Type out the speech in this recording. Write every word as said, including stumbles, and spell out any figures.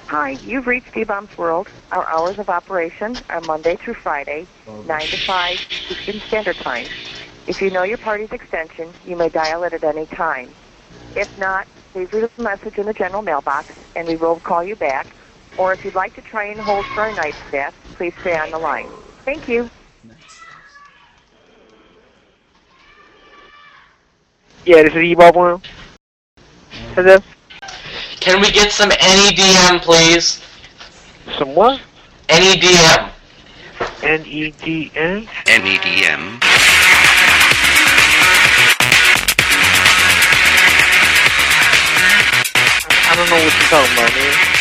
Hi, you've reached D-Bombs World. Our hours of operation are Monday through Friday, nine to five Eastern Standard Time. If you know your party's extension, you may dial it at any time. If not, please leave a message in the general mailbox, and we will call you back. Or if you'd like to try and hold for our night staff, please stay on the line. Thank you. Yeah, this is D-Bombs World. Hello? Can we get some N E D M, please? Some what? N E D M. N E D M? N E D M. I don't know what you're talking about, man.